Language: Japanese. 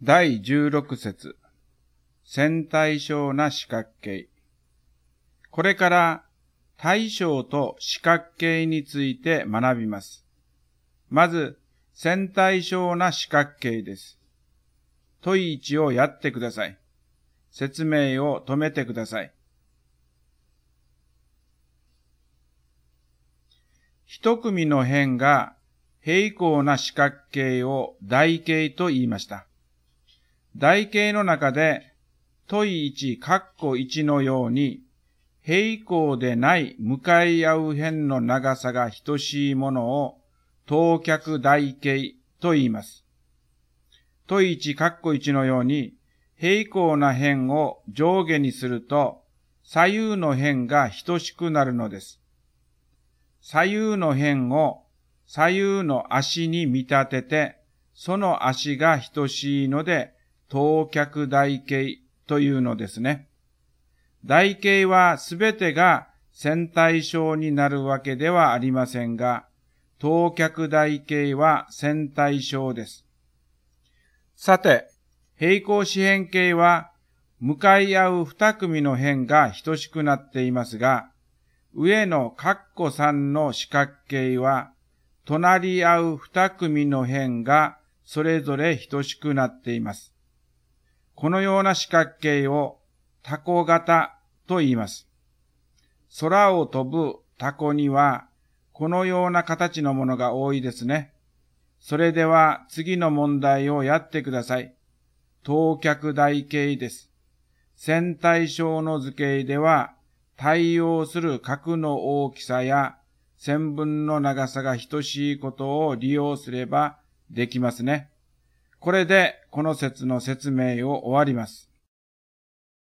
第16節、線対称な四角形。これから対称と四角形について学びます。まず、線対称な四角形です。問1をやってください。説明を止めてください。一組の辺が平行な四角形を台形と言いました。台形の中で問1括弧1のように平行でない向かい合う辺の長さが等しいものを等脚台形と言います。問1括弧1のように平行な辺を上下にすると左右の辺が等しくなるのです。左右の辺を左右の足に見立てて、その足が等しいので等脚台形というのですね。台形はすべてが線対称になるわけではありませんが、等脚台形は線対称です。さて、平行四辺形は向かい合う二組の辺が等しくなっていますが、上の括弧3の四角形は、隣り合う二組の辺がそれぞれ等しくなっています。このような四角形をタコ型と言います。空を飛ぶタコには、このような形のものが多いですね。それでは次の問題をやってください。等脚台形です。線対称の図形では、対応する角の大きさや線分の長さが等しいことを利用すればできますね。これでこの説の説明を終わります。